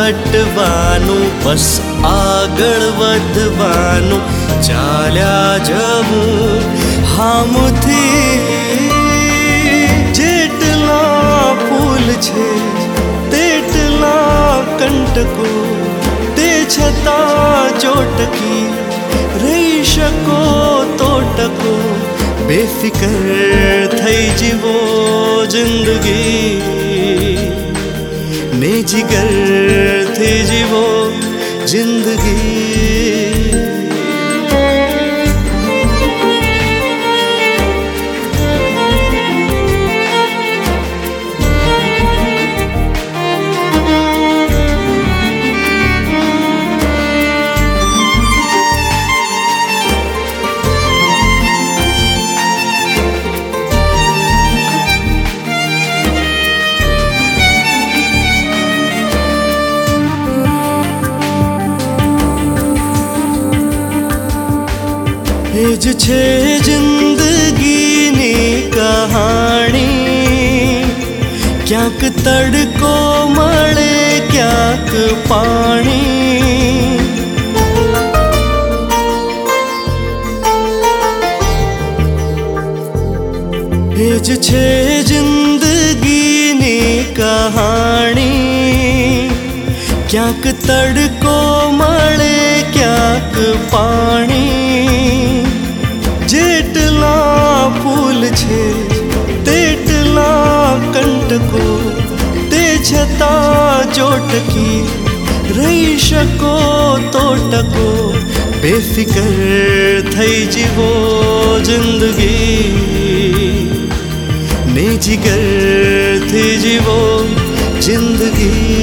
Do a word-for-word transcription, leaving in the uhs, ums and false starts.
હટવાનું બસ આગળ વધવાનું ચાલ્યા જવું હામથી જેટલા ફૂલ છે તેટલા કંટકો તે છતાં ચોટકી રહી શકો તો ટકો बेफिकर થઈ જીવો જિંદગી ને જીગર થી જીવો જિંદગી જ છે જિંદગીની કહાણી ક્યાંક તડકો મળે ક્યાંક પાણી એ જ છે જિંદગીની કહાણી ક્યાંક તડકો મળે ક્યાંક પાણી જેટલા ફૂલ છે તેટલા કંટકો તે છતાં ચોટકી રહી શકો તો ટકો બેફિકર થઈ જીવો જિંદગી ને જીગરથી જીવો જિંદગી